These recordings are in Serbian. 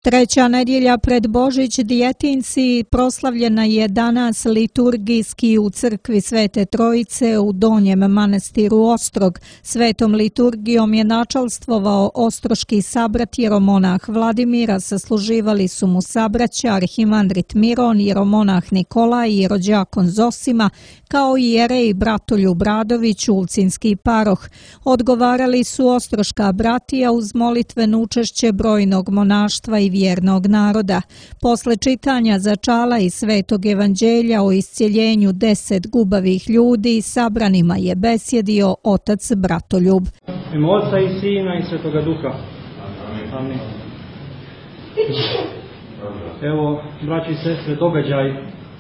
Treća nedjelja pred Božić djetinci proslavljena je danas liturgijski u crkvi Svete Trojice u Donjem manastiru Ostrog. Svetom liturgijom je načalstvovao ostroški sabrat jeromonah Vladimira, sasluživali su mu sabraća arhimandrit Miron, jeromonah Nikolaj i rođakon Zosima, kao i jerej Bratoljub Bradović, ulcinski paroh. Odgovarali su ostroška bratija uz molitveno učešće brojnog monaštva i vjernog naroda. Posle čitanja začala i Svetog evanđelja o iscjeljenju 10 gubavih ljudi, sabranima je besjedio otac Bratoljub. Ime Oca i Sina i Svetoga Duha. Amin. Evo, braći i sestre, događaj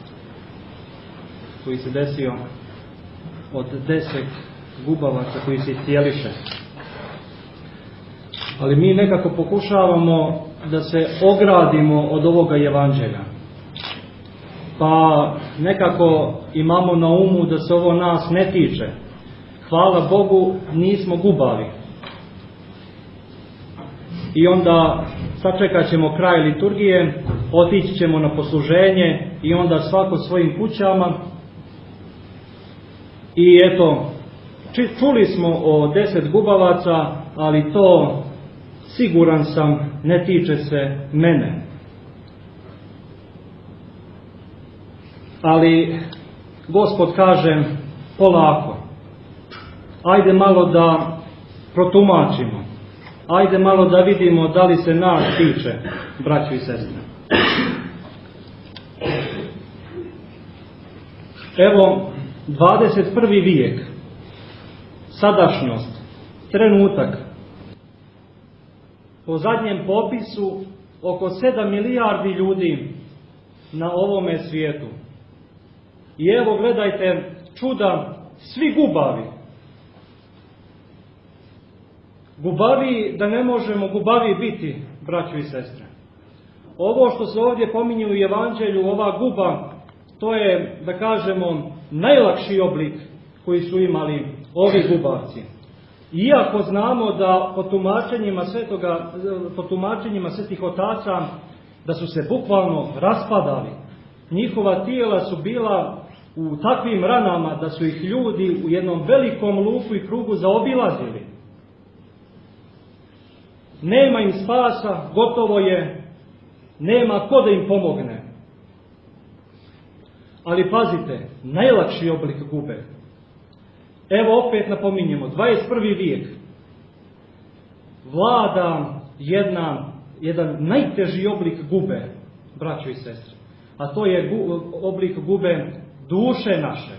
koji se desio od 10 gubavaca koji se iscijeliše. Ali mi nekako pokušavamo da se ogradimo od ovoga evanđelja. Pa nekako imamo na umu da se ovo nas ne tiče. Hvala Bogu, nismo gubavi. I onda sačekat ćemo kraj liturgije, otići ćemo na posluženje i onda svako svojim kućama. I eto, čuli smo o 10 gubavaca, ali to, siguran sam, ne tiče se mene. Ali Gospod kaže polako. Ajde malo da protumačimo. Ajde malo da vidimo da li se nas tiče, braćo i sestre. Evo, 21. vijek, sadašnjost, trenutak. Po zadnjem popisu, oko 7 milijardi ljudi na ovome svijetu. I evo, gledajte čuda, svi gubavi. Gubavi, da ne možemo gubavi biti, braćo i sestre. Ovo što se ovdje pominje u evanđelju, ova guba, to je, da kažemo, najlakši oblik koji su imali ovi gubavci. Iako znamo da po tumačenjima svetih otaca, da su se bukvalno raspadali. Njihova tijela su bila u takvim ranama da su ih ljudi u jednom velikom luku i krugu zaobilazili. Nema im spasa, gotovo je, nema ko da im pomogne. Ali pazite, najlakši oblik gube. Evo opet napominjemo, 21. vijek vlada jedan najteži oblik gube, braćo i sestre. A to je oblik gube duše naše.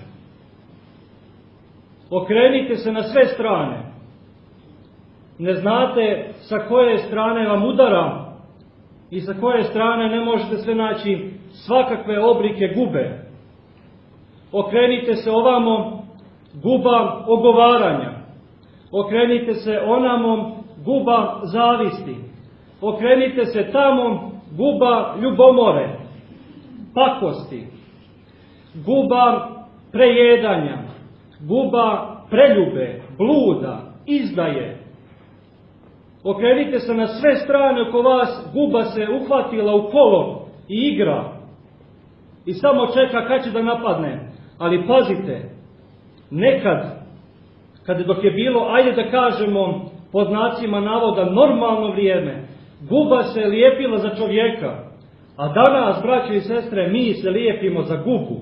Okrenite se na sve strane. Ne znate sa koje strane vam udara i sa koje strane ne možete sve naći svakakve oblike gube. Okrenite se ovamo, guba ogovaranja. Okrenite se onamo, guba zavisti. Okrenite se tamo, guba ljubomore, pakosti. Guba prejedanja, guba preljube, bluda, izdaje. Okrenite se na sve strane oko vas, guba se uhvatila u kolo i igra. I samo čeka kad će da napadne. Ali pazite, nekad, dok je bilo, ajde da kažemo, pod znacima navoda, normalno vrijeme, guba se lijepila za čovjeka. A danas, braćo i sestre, mi se lijepimo za gubu.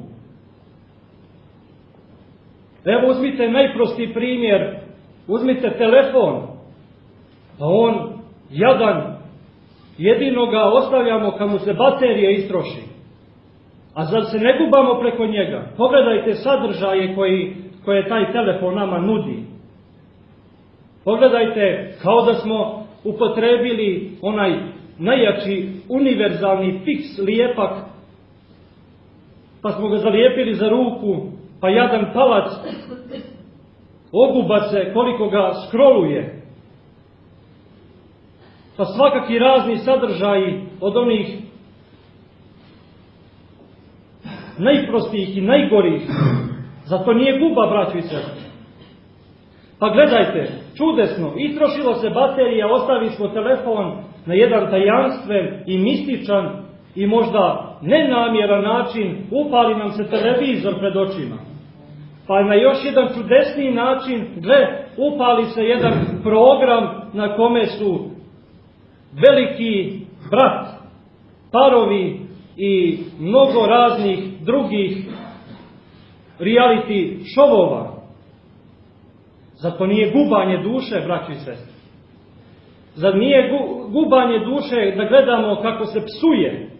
Evo uzmite najprostiji primjer, uzmite telefon, pa on, jadan, jedino ga ostavljamo kad mu se baterija istroši. A zar se ne gubamo preko njega? Pogledajte sadržaje koje taj telefon nama nudi. Pogledajte kao da smo upotrebili onaj najjači univerzalni fiks lijepak, pa smo ga zalijepili za ruku, pa jadan palac oguba se koliko ga scrolluje. Pa svakakvi razni sadržaji od onih najprostijih i najgorih. Zato nije guba, braćo i sestre. Pa gledajte, čudesno, istrošilo se baterija, ostavi smo telefon na jedan tajanstven i mističan i možda nenamjeran način upali nam se televizor pred očima. Pa na još jedan čudesniji način, upali se jedan program na kome su veliki brat, parovi i mnogo raznih drugih reality šovova. Zato nije gubanje duše, braći i sestre. Zar nije gubanje duše da gledamo kako se psuje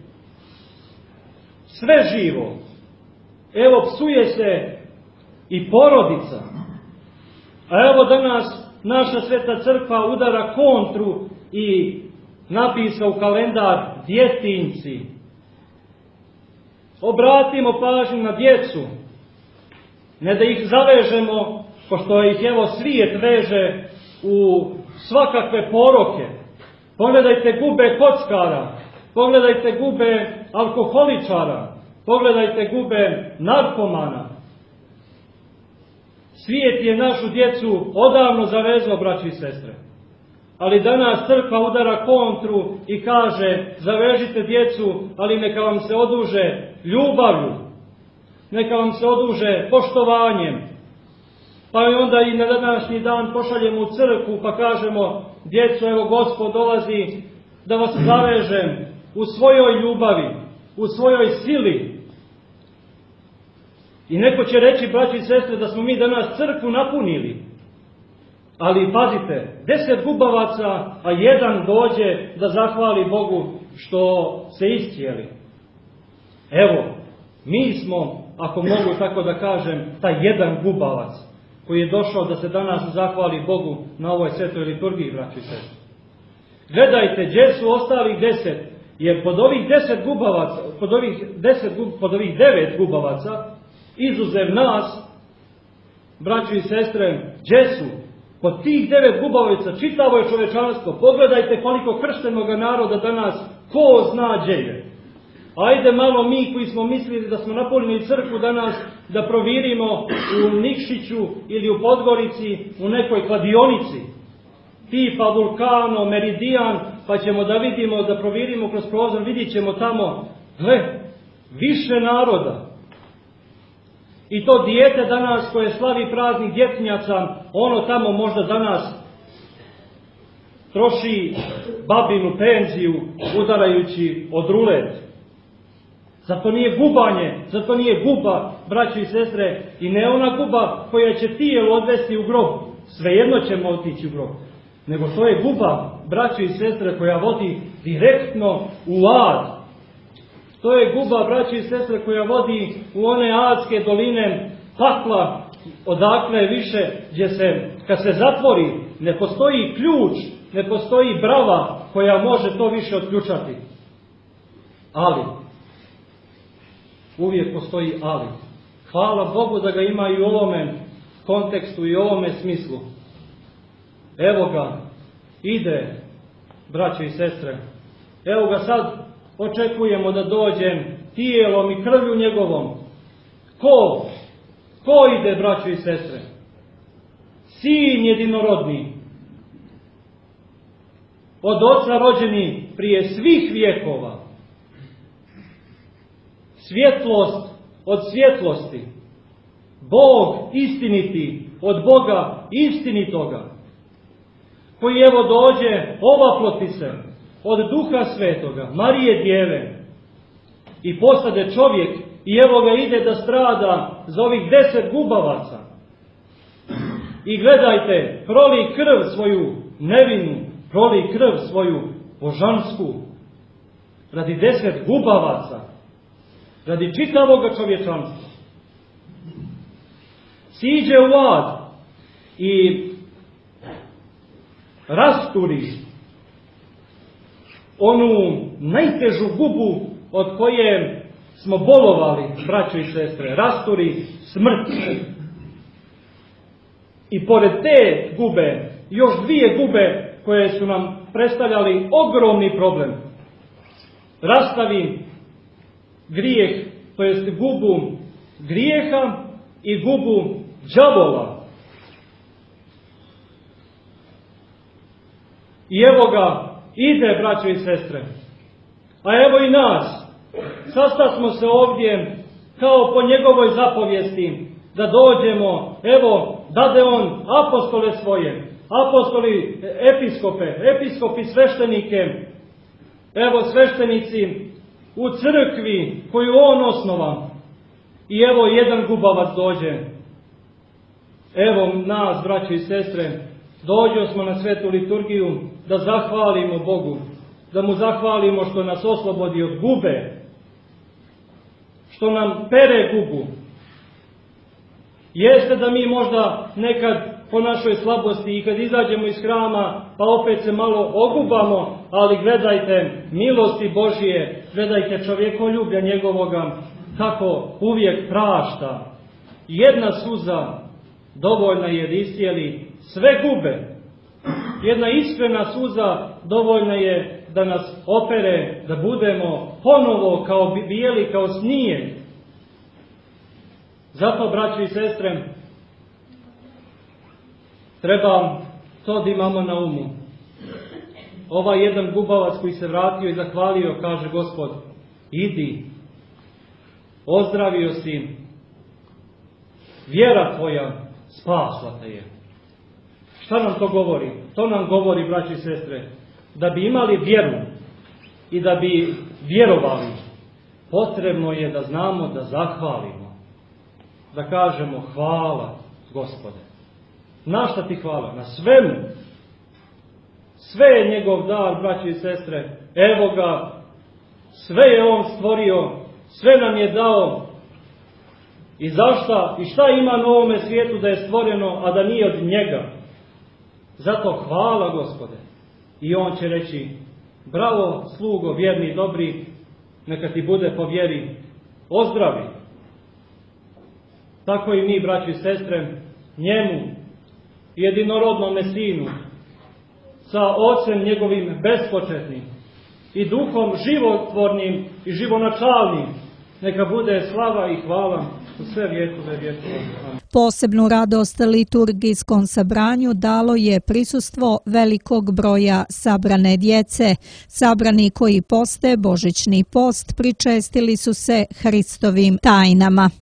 sve živo? Evo, psuje se i porodica. A evo danas naša sveta crkva udara kontru i napisa u kalendar djetinjci. Obratimo pažnju na djecu. Ne da ih zavežemo, pošto ih evo svijet veže u svakakve poroke. Pogledajte gube kockara, pogledajte gube alkoholičara, pogledajte gube narkomana. Svijet je našu djecu odavno zavezao, braći i sestre. Ali danas crkva udara kontru i kaže, zavežite djecu, ali neka vam se oduže ljubavlju, neka vam se oduže poštovanjem. Pa onda i na današnji dan pošaljemo u crkvu pa kažemo, djeco, evo Gospod dolazi da vas zavežem u svojoj ljubavi, u svojoj sili. I neko će reći, braći i sestre, da smo mi danas crkvu napunili. Ali pazite, 10 gubavaca, a jedan dođe da zahvali Bogu što se iscijeli. Evo, mi smo, ako mogu tako da kažem, taj jedan gubavac koji je došao da se danas zahvali Bogu na ovoj svetoj liturgiji, braći i sestre. Gledajte, gdje su ostalih 10, jer pod ovih 10 gubavaca, pod ovih 9 gubavaca, izuzev nas, braći i sestre, gdje su? Pod tih 9 gubavaca čitavo je čovečanstvo. Pogledajte koliko krštenoga naroda danas, ko zna gdje je. Ajde malo mi koji smo mislili da smo napunili crkvu danas, da provirimo u Nikšiću ili u Podgorici, u nekoj kladionici, tipa Vulkano, Meridijan, pa ćemo da vidimo, da provirimo kroz prozor, vidit ćemo tamo, više naroda. I to dijete danas koje slavi praznik djetinjaca, ono tamo možda danas troši babinu penziju udarajući od rulet. Zato nije gubanje, zato nije guba, braći i sestre, i ne ona guba koja će tijelo odvesti u grob, svejedno ćemo otići u grob, nego to je guba, braći i sestre, koja vodi direktno u ad. To je guba, braći i sestre, koja vodi u one adske doline pakla, odakle više, gdje se, kad se zatvori, ne postoji ključ, ne postoji brava koja može to više otključati. Ali, uvijek postoji ali. Hvala Bogu da ga ima i u ovome kontekstu i u ovome smislu. Evo ga, ide, braće i sestre. Evo ga sad, očekujemo da dođem tijelom i krvlju njegovom. Ko ide, braćo i sestre? Sin jedinorodni, od Oca rođeni prije svih vjekova. Svjetlost od svjetlosti. Bog istiniti od Boga istinitoga. Koji evo dođe, ovaploti se od Duha Svetoga, Marije Djeve, i postade čovjek, i evo ga ide da strada za ovih 10 gubavaca. I gledajte, proli krv svoju nevinu, proli krv svoju božansku, radi 10 gubavaca, radi čitavoga čovječanstva. Siđe u ad i rasturi onu najtežu gubu od koje smo bolovali, braćo i sestre, rasturi smrt. I pored te gube, još 2 gube koje su nam predstavljali ogromni problem. Rastavi grijeh, to jest gubu grijeha i gubu đavola. I evo ga, ide, braćo i sestre. A evo i nas. Sastasmo se ovdje kao po njegovoj zapovijesti da dođemo, evo, dade on apostole svoje, apostoli episkopi sveštenike, evo sveštenici u crkvi koju on osnova. I evo jedan gubavac dođe. Evo nas, braćo i sestre, dođo smo na svetu liturgiju da zahvalimo Bogu, da mu zahvalimo što nas oslobodi od gube, što nam pere gubu. Jeste da mi možda nekad po našoj slabosti i kad izađemo iz hrama pa opet se malo ogubamo, ali gledajte milosti Božije, gledajte čovjekoljublja njegovoga, kako uvijek prašta. Jedna suza dovoljna je da iscijeli sve gube. Jedna iskrena suza dovoljna je da nas opere, da budemo ponovo kao bijeli, kao snijeg. Zato, braći i sestre, treba to da imamo na umu. Ovaj jedan gubavac koji se vratio i zahvalio, kaže Gospod, idi, ozdravio si, vjera tvoja spasla te je. Šta nam to govori? To nam govori, braći i sestre, da bi imali vjeru i da bi vjerovali, potrebno je da znamo da zahvalimo. Da kažemo hvala, Gospode. Na šta ti hvala? Na svemu. Sve je njegov dar, braći i sestre. Evo ga, sve je on stvorio, sve nam je dao. I zašta? I šta ima na ovome svijetu da je stvoreno, a da nije od njega? Zato hvala, Gospode. I on će reći, bravo, slugo, vjerni i dobri, neka ti bude po vjeri, ozdravi. Tako i mi, braći i sestre, njemu, jedinorodnome sinu, sa ocem njegovim bespočetnim i duhom životvornim i živonačalnim, neka bude slava i hvala u sve vjekove vjekova. Posebnu radost liturgijskom sabranju dalo je prisustvo velikog broja sabrane djece. Sabrani koji poste božićni post pričestili su se Hristovim tajnama.